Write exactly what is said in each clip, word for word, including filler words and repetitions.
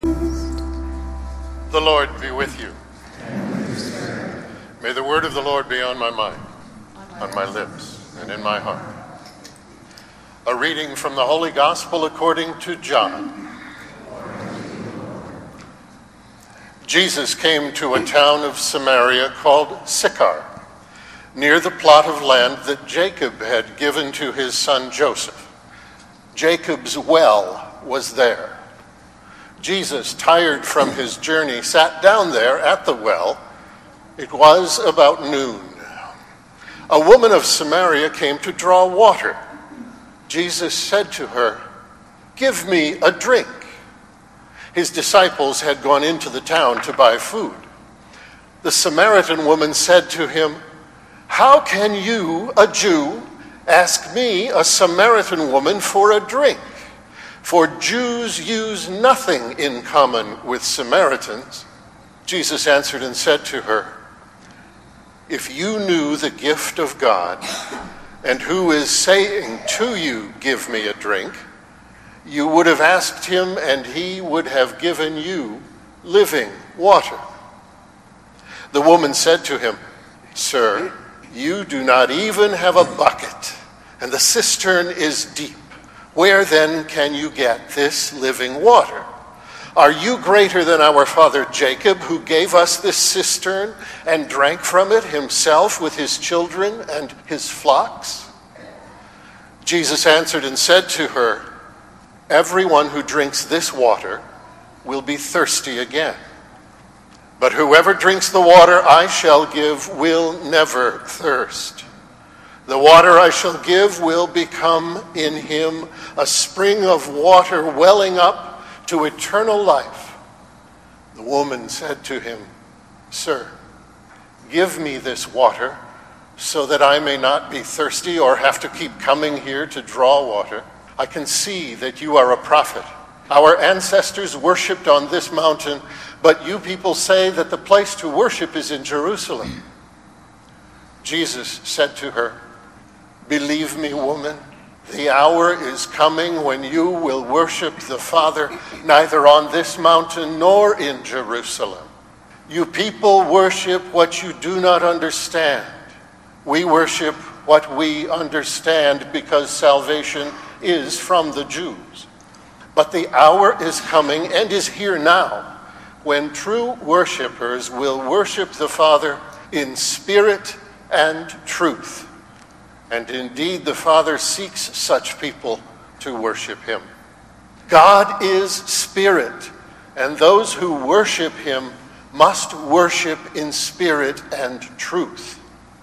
The Lord be with you. May the word of the Lord be on my mind, on my lips, and in my heart. A reading from the Holy Gospel according to John. Jesus came to a town of Samaria called Sychar, near the plot of land that Jacob had given to his son Joseph. Jacob's well was there. Jesus, tired from his journey, sat down there at the well. It was about noon. A woman of Samaria came to draw water. Jesus said to her, "Give me a drink." His disciples had gone into the town to buy food. The Samaritan woman said to him, "How can you, a Jew, ask me, a Samaritan woman, for a drink?" For Jews use nothing in common with Samaritans. Jesus answered and said to her, "If you knew the gift of God, and who is saying to you, 'Give me a drink,' you would have asked him, and he would have given you living water." The woman said to him, "Sir, you do not even have a bucket, and the cistern is deep. Where then can you get this living water? Are you greater than our father Jacob, who gave us this cistern and drank from it himself with his children and his flocks?" Jesus answered and said to her, "Everyone who drinks this water will be thirsty again. But whoever drinks the water I shall give will never thirst. The water I shall give will become in him a spring of water welling up to eternal life." The woman said to him, "Sir, give me this water so that I may not be thirsty or have to keep coming here to draw water. I can see that you are a prophet. Our ancestors worshipped on this mountain, but you people say that the place to worship is in Jerusalem." Jesus said to her, "Believe me, woman, the hour is coming when you will worship the Father neither on this mountain nor in Jerusalem. You people worship what you do not understand. We worship what we understand because salvation is from the Jews. But the hour is coming and is here now when true worshipers will worship the Father in spirit and truth. And indeed, the Father seeks such people to worship him. God is spirit, and those who worship him must worship in spirit and truth."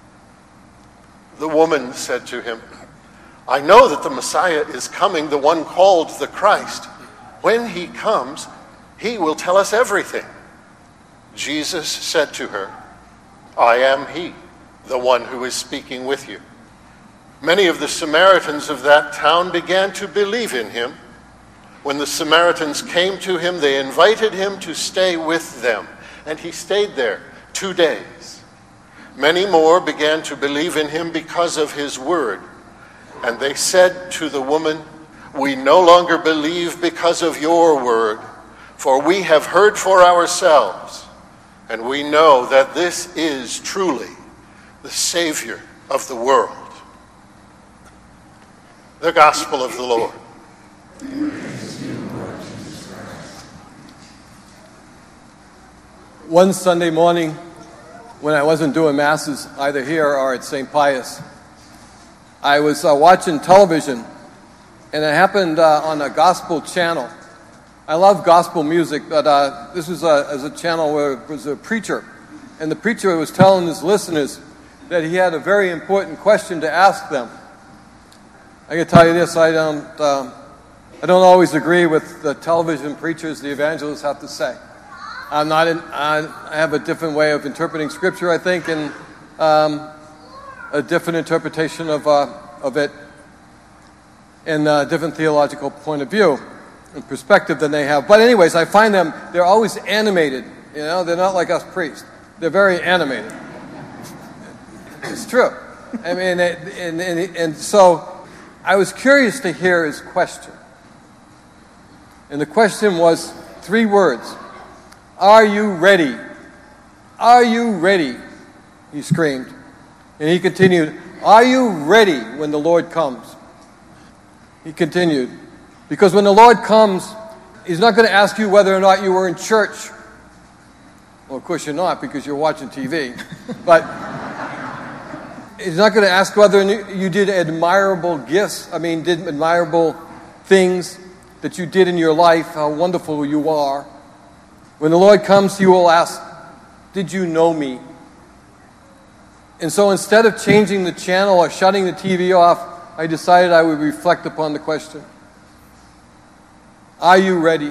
The woman said to him, "I know that the Messiah is coming, the one called the Christ. When he comes, he will tell us everything." Jesus said to her, "I am he, the one who is speaking with you." Many of the Samaritans of that town began to believe in him. When the Samaritans came to him, they invited him to stay with them, and he stayed there two days. Many more began to believe in him because of his word, and they said to the woman, "We no longer believe because of your word, for we have heard for ourselves, and we know that this is truly the Savior of the world." The Gospel of the Lord. One Sunday morning, when I wasn't doing masses either here or at Saint Pius, I was uh, watching television, and it happened uh, on a gospel channel. I love gospel music, but uh, this was a, as a channel where it was a preacher, and the preacher was telling his listeners that he had a very important question to ask them. I can tell you this: I don't, um, I don't always agree with the television preachers, the evangelists have to say. I'm not. In, I have a different way of interpreting Scripture, I think, and um, a different interpretation of uh, of it, and a different theological point of view and perspective than they have. But anyways, I find them, they're always animated. You know, they're not like us priests. They're very animated. It's true. I mean, and, and, and so I was curious to hear his question. And the question was three words. Are you ready? Are you ready? He screamed. And he continued, are you ready when the Lord comes? He continued, because when the Lord comes, he's not going to ask you whether or not you were in church. Well, of course you're not, because you're watching T V. But he's not going to ask whether you did admirable gifts. I mean, did admirable things that you did in your life, how wonderful you are. When the Lord comes, you will ask, did you know me? And so instead of changing the channel or shutting the T V off, I decided I would reflect upon the question. Are you ready?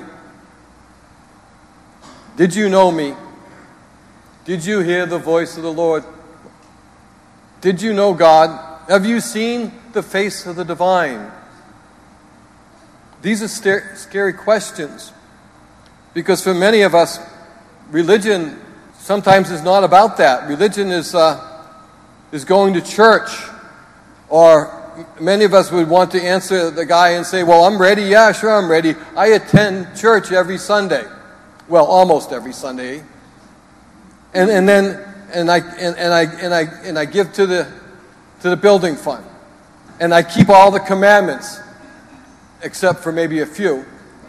Did you know me? Did you hear the voice of the Lord? Did you know God? Have you seen the face of the divine? These are st- scary questions, because for many of us, religion sometimes is not about that. Religion is uh, is going to church, or many of us would want to answer the guy and say, well, I'm ready. Yeah, sure, I'm ready. I attend church every Sunday. Well, almost every Sunday. And and then and I and, and I and I and I give to the to the building fund. And I keep all the commandments, except for maybe a few.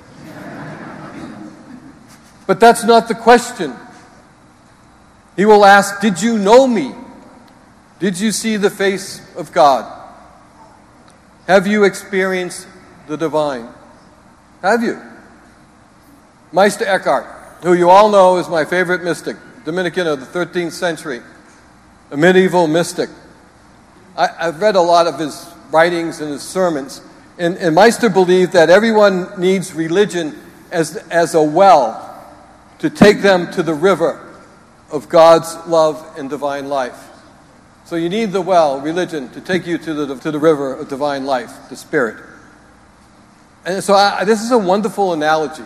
But that's not the question. He will ask, did you know me? Did you see the face of God? Have you experienced the divine? Have you? Meister Eckhart, who you all know is my favorite mystic, Dominican of the thirteenth century, a medieval mystic. I, I've read a lot of his writings and his sermons, and, and Meister believed that everyone needs religion as, as a well to take them to the river of God's love and divine life. So you need the well, religion, to take you to the to the river of divine life, the Spirit. And so I, this is a wonderful analogy.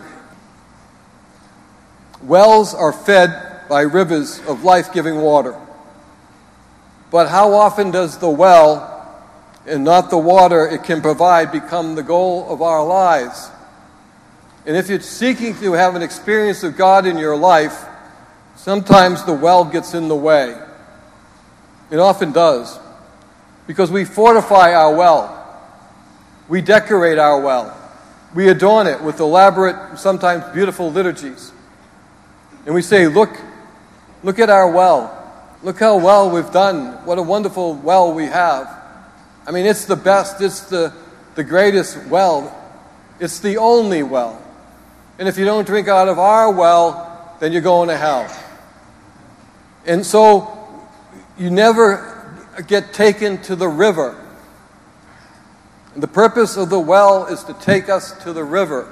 Wells are fed by rivers of life-giving water. But how often does the well, and not the water it can provide, become the goal of our lives? And if you're seeking to have an experience of God in your life, sometimes the well gets in the way. It often does. Because we fortify our well. We decorate our well. We adorn it with elaborate, sometimes beautiful liturgies. And we say, look, look at our well. Look how well we've done. What a wonderful well we have. I mean, it's the best. It's the, the greatest well. It's the only well. And if you don't drink out of our well, then you're going to hell. And so you never get taken to the river. And the purpose of the well is to take us to the river.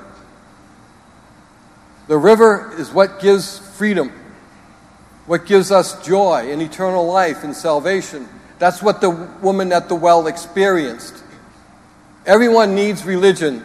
The river is what gives freedom, what gives us joy and eternal life and salvation. That's what the woman at the well experienced. Everyone needs religion.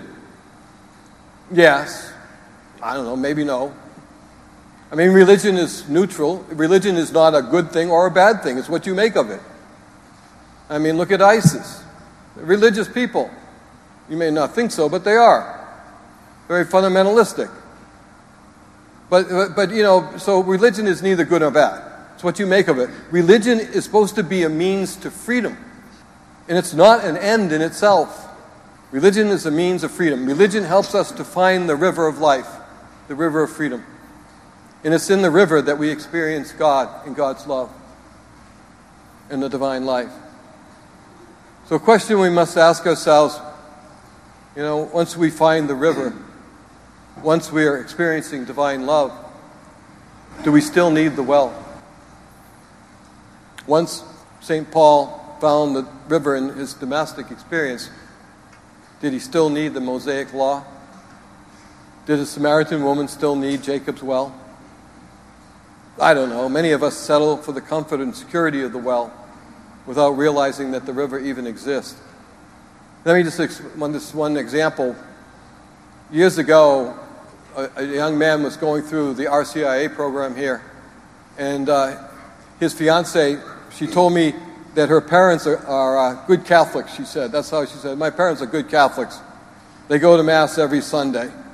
Yes. I don't know, maybe no. I mean, religion is neutral. Religion is not a good thing or a bad thing. It's what you make of it. I mean, look at ISIS. They're religious people. You may not think so, but they are. Very fundamentalistic. But, but, but, you know, so religion is neither good nor bad. It's what you make of it. Religion is supposed to be a means to freedom. And it's not an end in itself. Religion is a means of freedom. Religion helps us to find the river of life, the river of freedom. And it's in the river that we experience God and God's love and the divine life. So a question we must ask ourselves, you know, once we find the river, once we are experiencing divine love, do we still need the well? Once Saint Paul found the river in his Damascus experience, did he still need the Mosaic law? Did a Samaritan woman still need Jacob's well? I don't know. Many of us settle for the comfort and security of the well without realizing that the river even exists. Let me just ex- one, this one example. Years ago, a, a young man was going through the R C I A program here, and uh, his fiancée, she told me that her parents are, are uh, good Catholics, she said. That's how she said. My parents are good Catholics. They go to Mass every Sunday.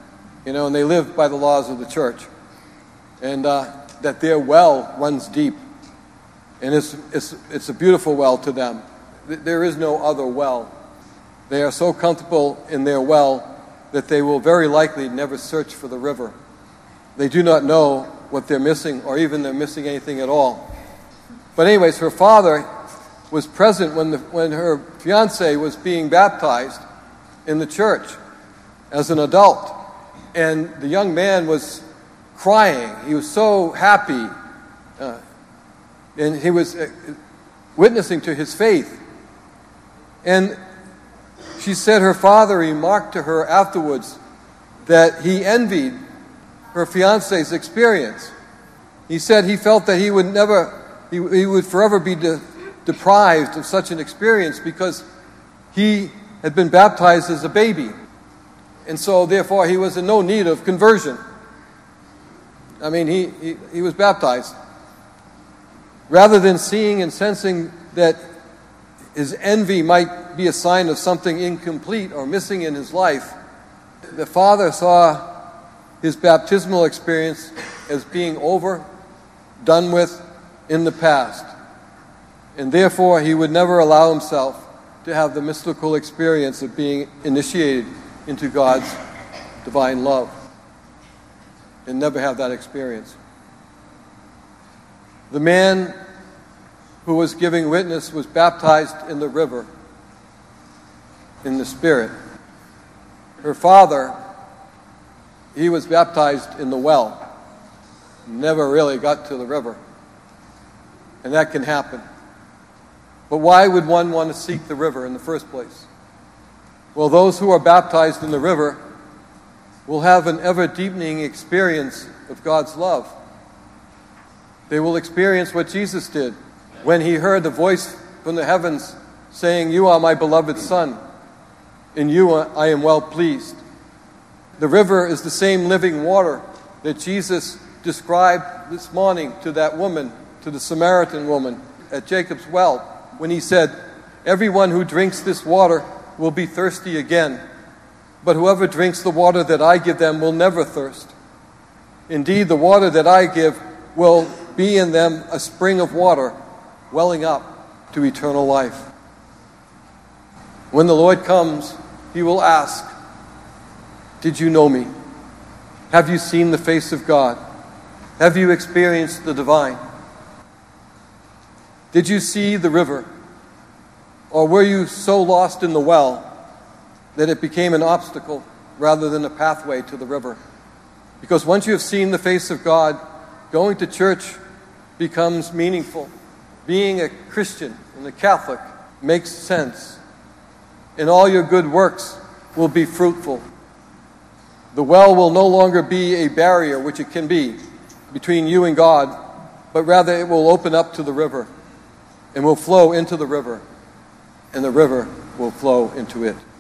you know, and they live by the laws of the church. And uh, that their well runs deep. And it's, it's, it's a beautiful well to them. There is no other well. They are so comfortable in their well that they will very likely never search for the river. They do not know what they're missing, or even they're missing anything at all. But anyways, her father was present when, the, when her fiancé was being baptized in the church as an adult. And the young man was crying. He was so happy. Uh, and he was uh, witnessing to his faith. And she said her father remarked to her afterwards that he envied her fiancé's experience. He said he felt that he would never, he, he would forever be de- deprived of such an experience because he had been baptized as a baby. And so, therefore, he was in no need of conversion. I mean, he, he, he was baptized. Rather than seeing and sensing that his envy might be a sign of something incomplete or missing in his life, the father saw his baptismal experience as being over, done with, in the past. And therefore, he would never allow himself to have the mystical experience of being initiated into God's divine love. And never have that experience. The man who was giving witness was baptized in the river, in the Spirit. Her father, he was baptized in the well. Never really got to the river. And that can happen. But why would one want to seek the river in the first place? Well, those who are baptized in the river will have an ever-deepening experience of God's love. They will experience what Jesus did when he heard the voice from the heavens saying, "You are my beloved Son, in you I am well pleased." The river is the same living water that Jesus described this morning to that woman, to the Samaritan woman at Jacob's well, when he said, "Everyone who drinks this water will be thirsty again, but whoever drinks the water that I give them will never thirst. Indeed, the water that I give will be in them a spring of water welling up to eternal life." When the Lord comes, he will ask, "Did you know me? Have you seen the face of God? Have you experienced the divine? Did you see the river? Or were you so lost in the well that it became an obstacle rather than a pathway to the river?" Because once you have seen the face of God, going to church becomes meaningful. Being a Christian and a Catholic makes sense. And all your good works will be fruitful. The well will no longer be a barrier, which it can be, between you and God, but rather it will open up to the river and will flow into the river, and the river will flow into it.